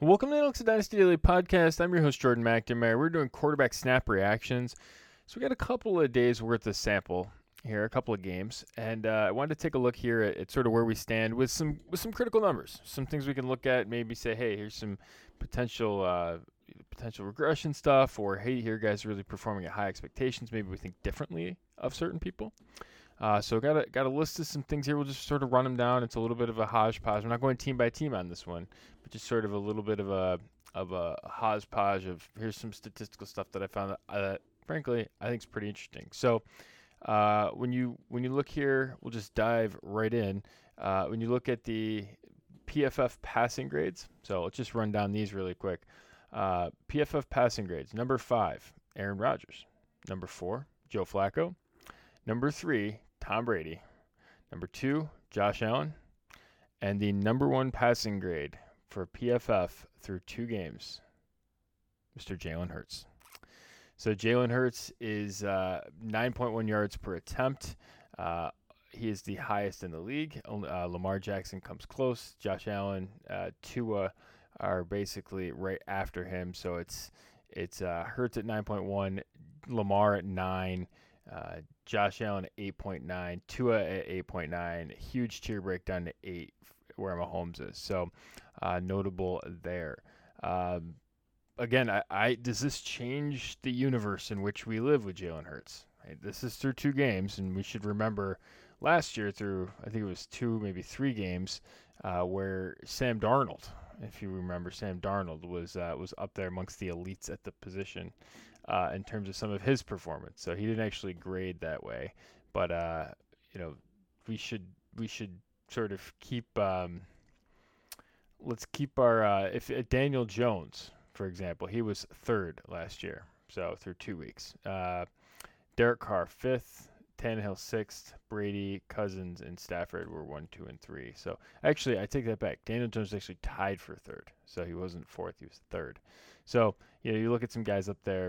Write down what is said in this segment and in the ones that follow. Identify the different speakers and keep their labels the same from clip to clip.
Speaker 1: Welcome to the Alex Dynasty Daily Podcast. I'm your host, Jordan McNamara. We're doing quarterback snap reactions. So we got a couple of days worth of sample here, a couple of games, and I wanted to take a look here at sort of where we stand with some critical numbers, some things we can look at, maybe say, hey, here's some potential regression stuff, or hey, here guys are really performing at high expectations. Maybe we think differently of certain people. So got a list of some things here. We'll just sort of run them down. It's a little bit of a hodgepodge. We're not going team by team on this one, but just sort of a little bit of a hodgepodge of here's some statistical stuff that I found that frankly I think is pretty interesting. So when you look here, we'll just dive right in. When you look at the PFF passing grades, so let's just run down these really quick. PFF passing grades: number 5, Aaron Rodgers; number 4, Joe Flacco; number 3, Tom Brady; number 2, Josh Allen; and the number 1 passing grade for PFF through 2 games, Mr. Jalen Hurts. So Jalen Hurts is 9.1 yards per attempt. He is the highest in the league. Lamar Jackson comes close. Josh Allen, Tua are basically right after him. So it's Hurts at 9.1, Lamar at 9. Josh Allen at 8.9, Tua at 8.9, huge tier breakdown to 8 where Mahomes is. So notable there. Again, does this change the universe in which we live with Jalen Hurts? Right? This is through 2 games, and we should remember last year through, I think it was 2, maybe 3 games, where Sam Darnold, if you remember, Sam Darnold was up there amongst the elites at the position. In terms of some of his performance, so he didn't actually grade that way, but we should sort of keep let's keep our if Daniel Jones, for example, he was 3rd last year, so through 2 weeks. Derek Carr 5th, Tannehill 6th, Brady, Cousins, and Stafford were 1, 2, and 3. So actually, I take that back. Daniel Jones actually tied for 3rd, so he wasn't 4th, he was 3rd. So you look at some guys up there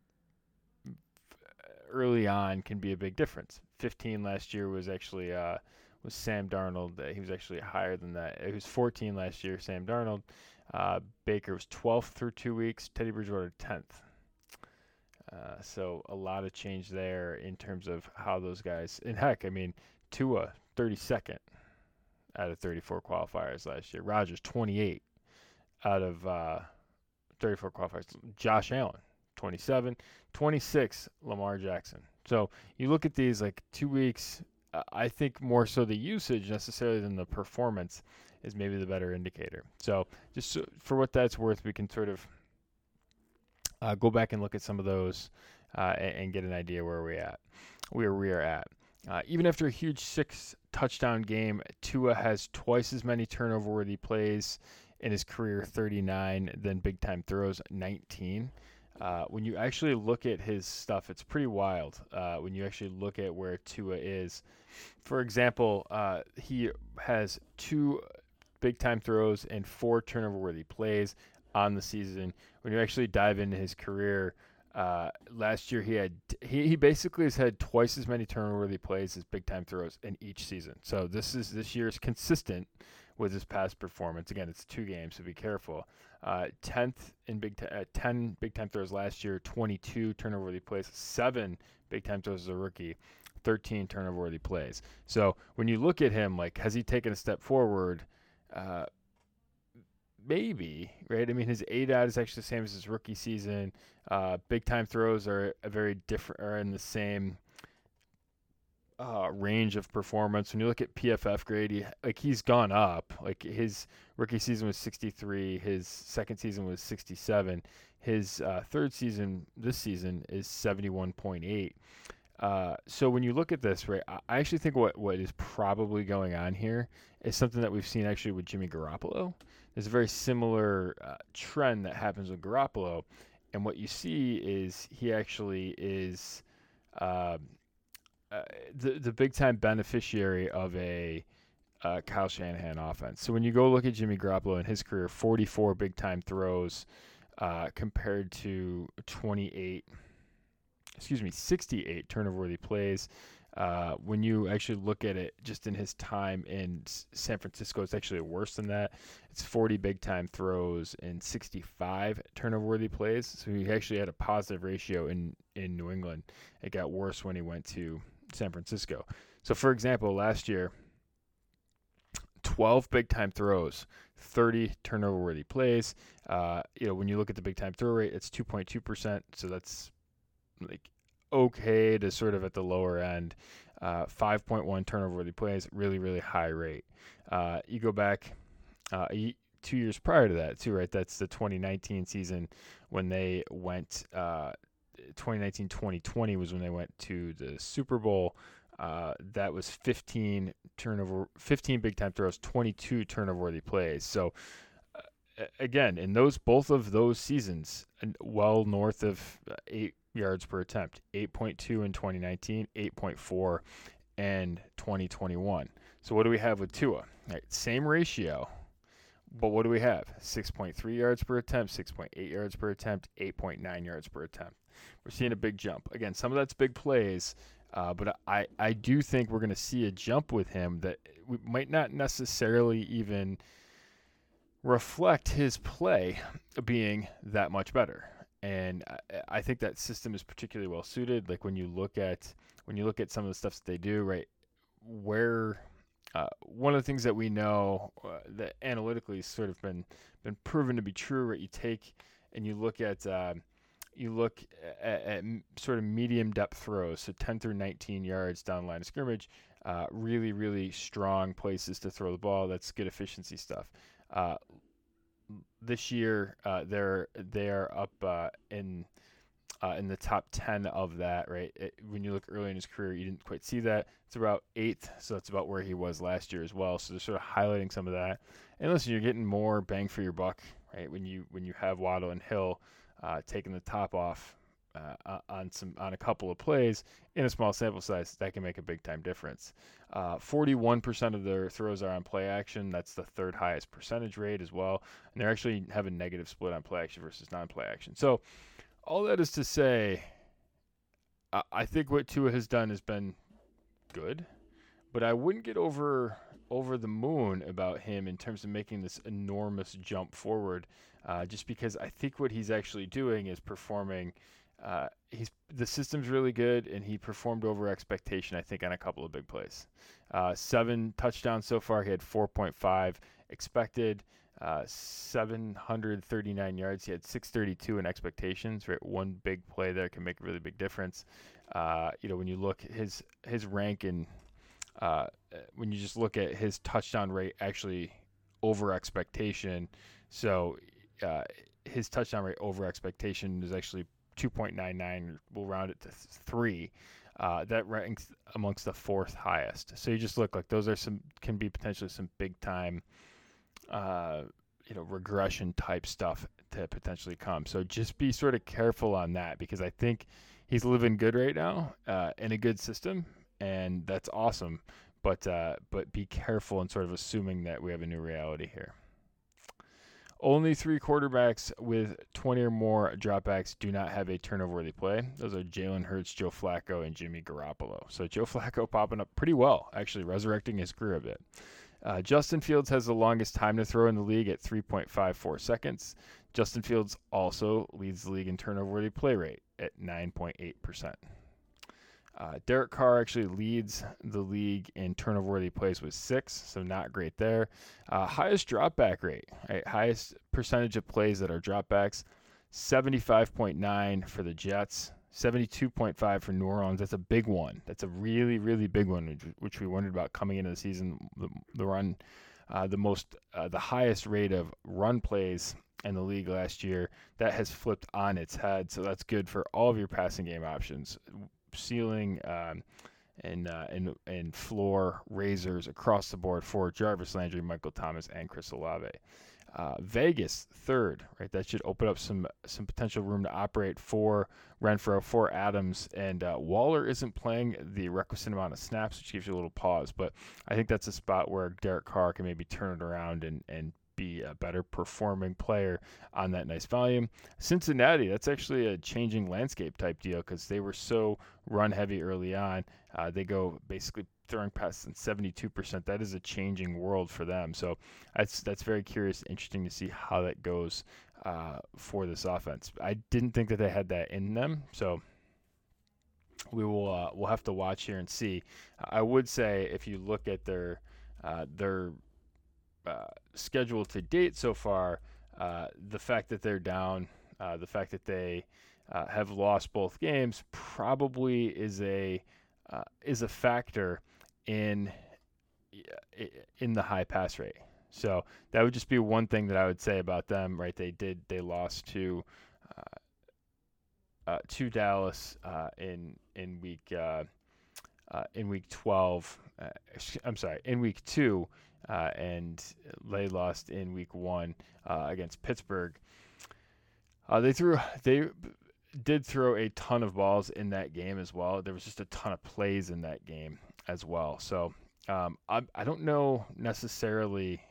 Speaker 1: early on can be a big difference. 15 last year was actually was Sam Darnold. He was actually higher than that. He was 14 last year, Sam Darnold. Baker was 12th through 2 weeks. Teddy Bridgewater 10th. So a lot of change there in terms of how those guys. And heck, I mean, Tua 32nd out of 34 qualifiers last year. Rodgers 28 out of 34 qualifiers. Josh Allen 27, 26, Lamar Jackson. So you look at these like 2 weeks, I think more so the usage necessarily than the performance is maybe the better indicator. So just for what that's worth, we can sort of go back and look at some of those and get an idea where we are at. Even after a huge 6-touchdown game, Tua has twice as many turnover-worthy plays in his career, 39, than big-time throws, 19. When you actually look at his stuff, it's pretty wild. When you actually look at where Tua is, for example, he has 2 big-time throws and 4 turnover-worthy plays on the season. When you actually dive into his career, last year he basically has had twice as many turnover-worthy plays as big-time throws in each season. So this year is consistent with his past performance. Again, it's 2 games, so be careful. 10th in 10 big-time throws last year, 22 turnover-worthy plays, 7 big-time throws as a rookie, 13 turnover-worthy plays. So when you look at him, like, has he taken a step forward? Maybe, right? I mean, his ADOT is actually the same as his rookie season. Big-time throws are in the same range of performance. When you look at PFF grade, he's gone up. Like, his rookie season was 63, his second season was 67, his third season this season is 71.8. So when you look at this, right, I actually think what is probably going on here is something that we've seen actually with Jimmy Garoppolo. There's a very similar trend that happens with Garoppolo, and what you see is he actually is the big-time beneficiary of a Kyle Shanahan offense. So when you go look at Jimmy Garoppolo in his career, 44 big-time throws compared to 68 turnover-worthy plays. When you actually look at it just in his time in San Francisco, it's actually worse than that. It's 40 big time throws and 65 turnover worthy plays. So he actually had a positive ratio in New England. It got worse when he went to San Francisco. So, for example, last year, 12 big time throws, 30 turnover worthy plays. When you look at the big time throw rate, it's 2.2%. So that's like okay to sort of at the lower end. 5.1 turnover worthy plays, really, really high rate. You go back 2 years prior to that, too, right? That's the 2019 season when they went. 2019-2020 was when they went to the Super Bowl. That was 15 big time throws, 22 turnover worthy plays. So again, in both of those seasons, well north of 8 yards per attempt, 8.2 in 2019, 8.4 in 2021. So what do we have with Tua? Right, same ratio, but what do we have? 6.3 yards per attempt, 6.8 yards per attempt, 8.9 yards per attempt. We're seeing a big jump. Again, some of that's big plays, but I do think we're going to see a jump with him that we might not necessarily even reflect his play being that much better. And I think that system is particularly well suited. Like when you look at some of the stuff that they do, right? Where one of the things that we know that analytically has sort of been proven to be true, right? You take and you look at sort of medium depth throws, so 10 through 19 yards down the line of scrimmage, really, really strong places to throw the ball. That's good efficiency stuff. This year, they are up in the top 10 of that, right? When you look early in his career, you didn't quite see that. It's about 8th, so that's about where he was last year as well. So they're sort of highlighting some of that. And listen, you're getting more bang for your buck, right? When you have Waddle and Hill taking the top off on a couple of plays in a small sample size, that can make a big time difference. 41% of their throws are on play action. That's the third highest percentage rate as well. And they're actually have a negative split on play action versus non-play action. So all that is to say, I think what Tua has done has been good, but I wouldn't get over the moon about him in terms of making this enormous jump forward, just because I think what he's actually doing is performing. The system's really good, and he performed over expectation, I think, on a couple of big plays. 7 touchdowns so far. He had 4.5 expected. 739 yards. He had 632 in expectations. Right, one big play there can make a really big difference. When you look his rank in, when you just look at his touchdown rate actually over expectation, so his touchdown rate over expectation is actually 2.99. We'll round it to 3. That ranks amongst the 4th highest. So you just look like those are can be potentially some big time. Regression type stuff to potentially come. So just be sort of careful on that, because I think he's living good right now in a good system, and that's awesome. But be careful in sort of assuming that we have a new reality here. Only 3 quarterbacks with 20 or more dropbacks do not have a turnover-worthy play. Those are Jalen Hurts, Joe Flacco, and Jimmy Garoppolo. So Joe Flacco popping up pretty well, actually resurrecting his career a bit. Justin Fields has the longest time to throw in the league at 3.54 seconds. Justin Fields also leads the league in turnover-worthy play rate at 9.8%. Derek Carr actually leads the league in turnover-worthy plays with 6, so not great there. Highest dropback rate, right? Highest percentage of plays that are dropbacks, 75.9 for the Jets, 72.5 for New Orleans. That's a big one. That's a really, really big one, which we wondered about coming into the season. The run, the highest rate of run plays in the league last year, that has flipped on its head. So that's good for all of your passing game options. Ceiling and floor raisers across the board for Jarvis Landry, Michael Thomas, and Chris Olave. Vegas, 3rd, right? That should open up some potential room to operate for Renfrow, for Adams, and Waller isn't playing the requisite amount of snaps, which gives you a little pause. But I think that's a spot where Derek Carr can maybe turn it around and be a better performing player on that nice volume. Cincinnati, that's actually a changing landscape type deal because they were so run heavy early on. They go basically throwing passes in 72%. That is a changing world for them. So that's very curious, interesting to see how that goes for this offense. I didn't think that they had that in them, so we'll have to watch here and see. I would say if you look at their schedule to date so far, the fact that they're down, the fact that they have lost both games, probably is a factor in the high pass rate. So that would just be one thing that I would say about them, right? They lost to Dallas in week 12. I'm sorry, in week 2, and they lost in week 1 against Pittsburgh. They did throw a ton of balls in that game as well. There was just a ton of plays in that game as well. So I don't know necessarily.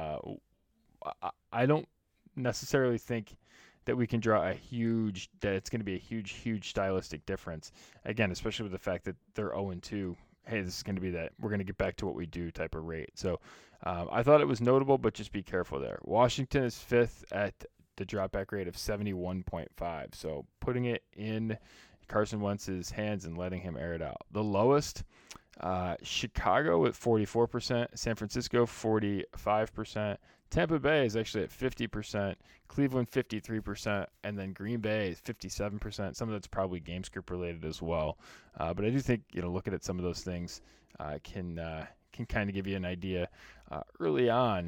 Speaker 1: I don't necessarily think that we can draw that it's going to be a huge stylistic difference. Again, especially with the fact that they're 0-2. Hey, this is going to be that we're going to get back to what we do type of rate. So I thought it was notable, but just be careful there. Washington is 5th at the dropback rate of 71.5. So putting it in Carson Wentz's hands and letting him air it out. The lowest, Chicago at 44%, San Francisco 45%, Tampa Bay is actually at 50%, Cleveland 53%, and then Green Bay is 57%. Some of that's probably game script related as well, but I do think looking at some of those things can kind of give you an idea early on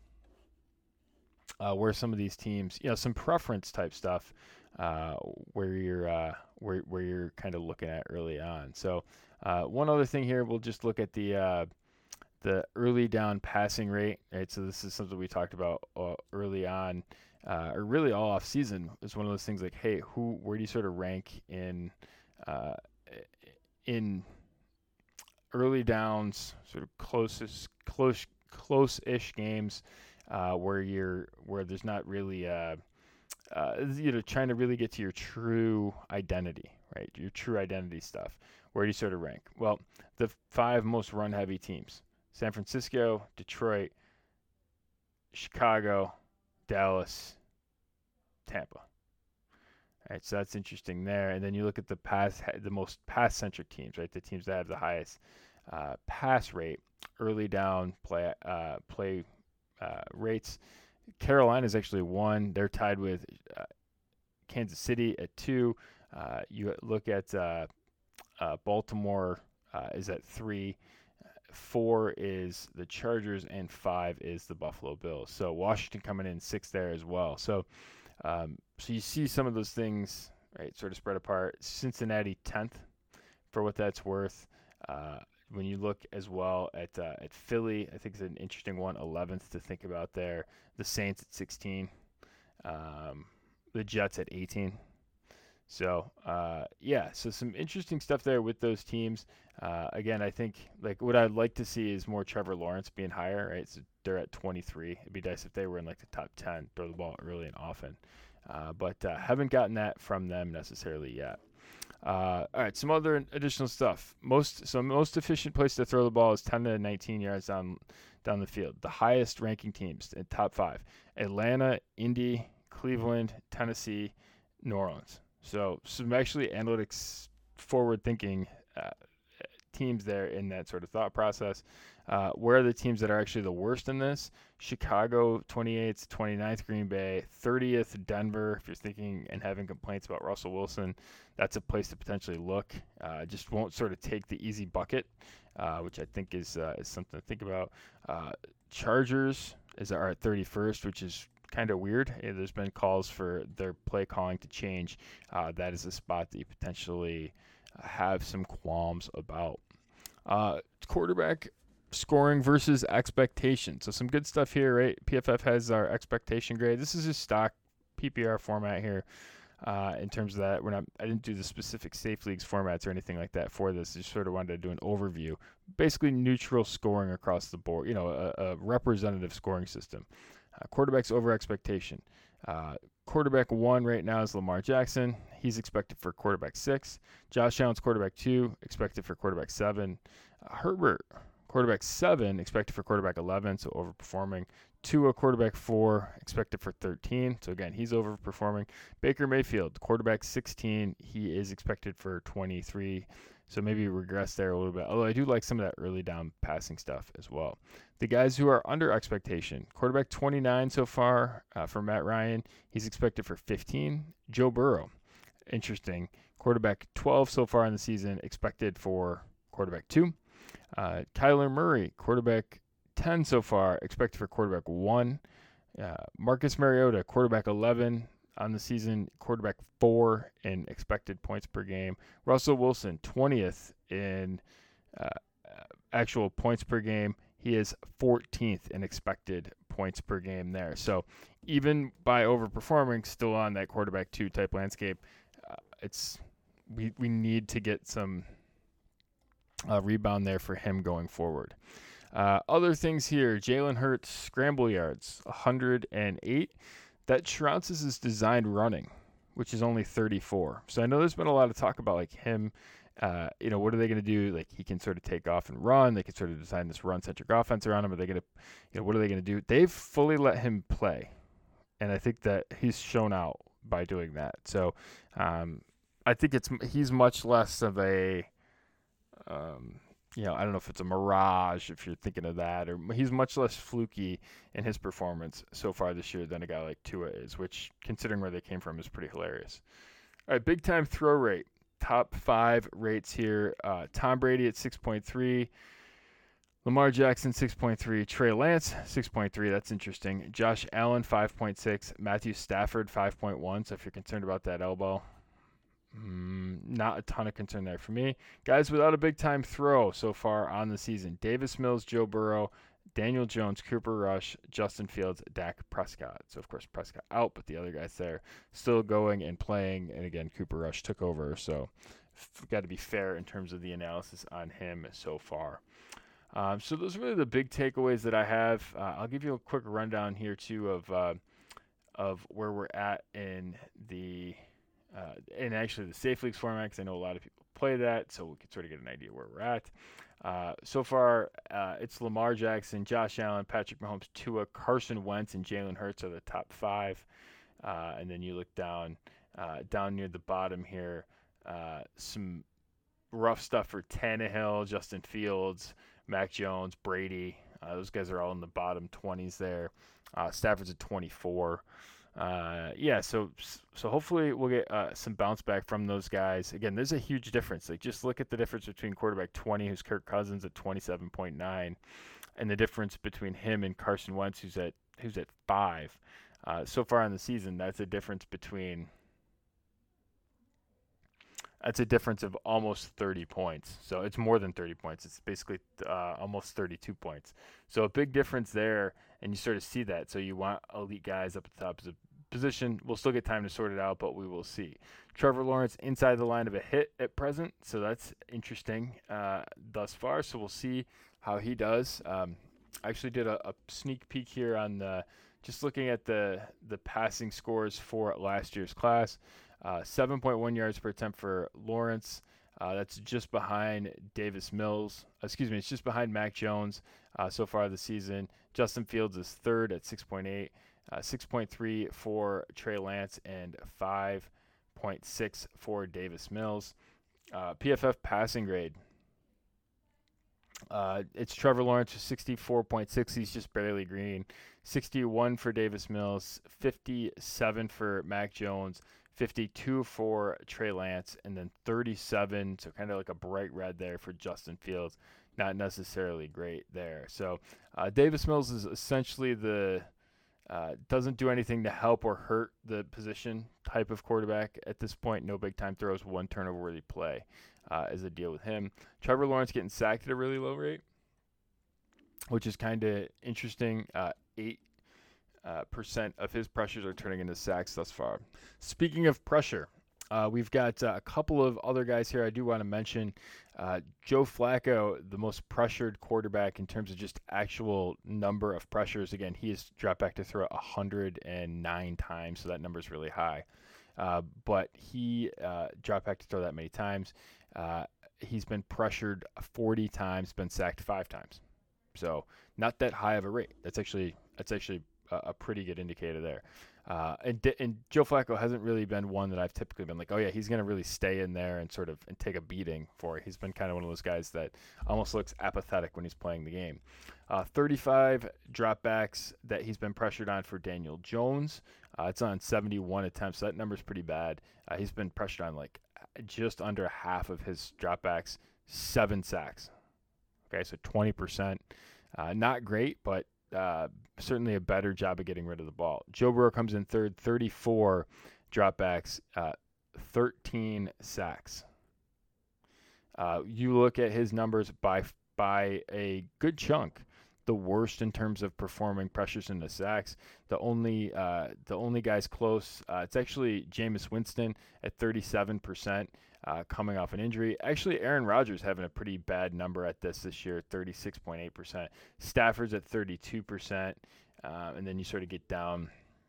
Speaker 1: where some of these teams, some preference type stuff where you're kind of looking at early on. So one other thing here, we'll just look at the early down passing rate, right? So this is something we talked about early on, or really all off season. It's one of those things like, hey, where do you sort of rank in early downs, sort of close-ish games where there's not really trying to really get to your true identity, right? Your true identity stuff. Where do you sort of rank? Well, the 5 most run-heavy teams: San Francisco, Detroit, Chicago, Dallas, Tampa. All right, so that's interesting there. And then you look at the most pass-centric teams, right? The teams that have the highest pass rate, early down play rates. Carolina is actually 1. They're tied with Kansas City at 2. You look at Baltimore is at 3. 4 is the Chargers, and 5 is the Buffalo Bills. So Washington coming in 6th there as well. So you see some of those things, right, sort of spread apart. Cincinnati 10th, for what that's worth. When you look as well at Philly, I think it's an interesting one, 11th to think about there. The Saints at 16. The Jets at 18. So, so some interesting stuff there with those teams. Again, I think what I'd like to see is more Trevor Lawrence being higher, right? So they're at 23. It'd be nice if they were in the top 10, throw the ball early and often. But haven't gotten that from them necessarily yet. All right, some other additional stuff. Most efficient place to throw the ball is 10 to 19 yards down the field. The highest ranking teams in top 5: Atlanta, Indy, Cleveland, Tennessee, New Orleans. So some actually analytics forward thinking teams there in that sort of thought process. Where are the teams that are actually the worst in this? Chicago, 28th, 29th, Green Bay, 30th, Denver. If you're thinking and having complaints about Russell Wilson, that's a place to potentially look. Just won't sort of take the easy bucket, which I think is something to think about. Chargers are at 31st, which is kind of weird. There's been calls for their play calling to change. That is a spot that you potentially have some qualms about. Quarterback scoring versus expectation. So some good stuff here, right? PFF has our expectation grade. This is a stock PPR format here. In terms of that, I didn't do the specific safe leagues formats or anything like that for this. I just sort of wanted to do an overview. Basically neutral scoring across the board, a representative scoring system. Quarterbacks over expectation. Quarterback 1 right now is Lamar Jackson. He's expected for quarterback 6. Josh Allen's quarterback 2, expected for quarterback 7. Herbert, quarterback 7, expected for quarterback 11, so overperforming. Tua, quarterback 4, expected for 13. So again, he's overperforming. Baker Mayfield, quarterback 16, he is expected for 23. So maybe regress there a little bit. Although I do like some of that early down passing stuff as well. The guys who are under expectation, quarterback 29 so far for Matt Ryan. He's expected for 15. Joe Burrow, interesting. Quarterback 12 so far in the season, expected for quarterback 2. Kyler Murray, quarterback 10 so far, expected for quarterback 1. Marcus Mariota, quarterback 11 on the season, quarterback 4 in expected points per game. Russell Wilson, 20th in actual points per game. He is 14th in expected points per game there. So even by overperforming, still on that quarterback 2 type landscape, we need to get some rebound there for him going forward. Other things here, Jalen Hurts, scramble yards, 108. That trounces his designed running, which is only 34. So I know there's been a lot of talk about like him, what are they going to do? Like he can sort of take off and run. They can sort of design this run-centric offense around him. Are they going to, what are they going to do? They've fully let him play, and I think that he's shown out by doing that. So I think he's much less of a I don't know if it's a mirage, if you're thinking of that, or he's much less fluky in his performance so far this year than a guy like Tua is, which, considering where they came from, is pretty hilarious. All right, big-time throw rate. Top 5 rates here. Tom Brady at 6.3. Lamar Jackson, 6.3. Trey Lance, 6.3. That's interesting. Josh Allen, 5.6. Matthew Stafford, 5.1. So if you're concerned about that elbow, not a ton of concern there for me. Guys without a big-time throw so far on the season. Davis Mills, Joe Burrow, Daniel Jones, Cooper Rush, Justin Fields, Dak Prescott. So, of course, Prescott out, but the other guys there still going and playing. And, again, Cooper Rush took over. So, got to be fair in terms of the analysis on him so far. So, those are really the big takeaways that I have. I'll give you a quick rundown here, too, of where we're at in the and actually the Safe Leagues format, because I know a lot of people play that, so we can sort of get an idea where we're at. So far, it's Lamar Jackson, Josh Allen, Patrick Mahomes, Tua, Carson Wentz, and Jalen Hurts are the top 5. And then you look down near the bottom here, some rough stuff for Tannehill, Justin Fields, Mac Jones, Brady. Those guys are all in the bottom 20s there. Stafford's at 24. So hopefully we'll get some bounce back from those guys. Again, there's a huge difference. Like, just look at the difference between quarterback 20, who's Kirk Cousins at 27.9, and the difference between him and Carson Wentz, who's at 5. So far in the season, that's a difference of almost 30 points. So it's more than 30 points. It's basically almost 32 points. So a big difference there, and you sort of see that. So you want elite guys up at the top of the position. We'll still get time to sort it out, but we will see. Trevor Lawrence inside the line of a hit at present, so that's interesting thus far. So we'll see how he does. I actually did a sneak peek here on just looking at the passing scores for last year's class. 7.1 yards per attempt for Lawrence. That's just behind Davis Mills. It's just behind Mac Jones so far this season. Justin Fields is third at 6.8. 6.3 for Trey Lance, and 5.6 for Davis Mills. PFF passing grade. It's Trevor Lawrence, 64.6. He's just barely green. 61 for Davis Mills. 57 for Mac Jones. 52 for Trey Lance, and then 37, so kind of like a bright red there for Justin Fields. Not necessarily great there. So Davis Mills is essentially doesn't do anything to help or hurt the position type of quarterback at this point. No big time throws, 1 turnover worthy play is a deal with him. Trevor Lawrence getting sacked at a really low rate, which is kind of interesting. 8% of his pressures are turning into sacks thus far. Speaking of pressure, We've got a couple of other guys here I do want to mention. Joe Flacco, the most pressured quarterback in terms of just actual number of pressures. Again, he has dropped back to throw 109 times, so that number is really high. But he dropped back to throw that many times. He's been pressured 40 times, been sacked 5 times. So not that high of a rate. That's actually a pretty good indicator there. And Joe Flacco hasn't really been one that I've typically been like, oh yeah, he's going to really stay in there and and take a beating for. He's been kind of one of those guys that almost looks apathetic when he's playing the game. 35 dropbacks that he's been pressured on for Daniel Jones. It's on 71 attempts. So that number's pretty bad. He's been pressured on like just under half of his dropbacks, 7 sacks. Okay, so 20%. Not great, but certainly a better job of getting rid of the ball. Joe Burrow comes in third, 34 dropbacks, 13 sacks. You look at his numbers by a good chunk, the worst in terms of performing pressures into sacks. The only guys close, it's actually Jameis Winston at 37%. Coming off an injury. Actually, Aaron Rodgers having a pretty bad number at this year, 36.8%. Stafford's at 32%. And then you sort of get down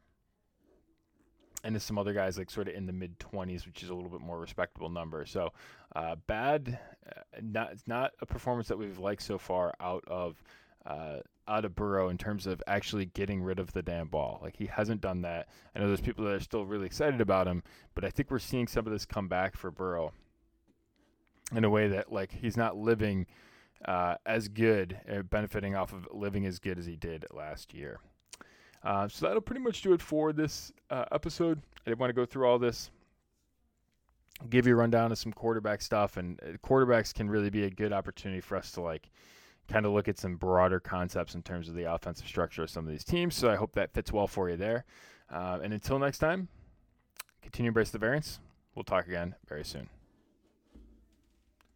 Speaker 1: into some other guys like sort of in the mid-20s, which is a little bit more respectable number. So bad, not a performance that we've liked so far out of Burrow in terms of actually getting rid of the damn ball. Like, he hasn't done that. I know there's people that are still really excited about him, but I think we're seeing some of this come back for Burrow in a way that, like, he's not living as good, benefiting off of living as good as he did last year. So that'll pretty much do it for this episode. I didn't want to go through all this, give you a rundown of some quarterback stuff, and quarterbacks can really be a good opportunity for us to, like, kind of look at some broader concepts in terms of the offensive structure of some of these teams. So I hope that fits well for you there. And until next time, continue to embrace the variance. We'll talk again very soon.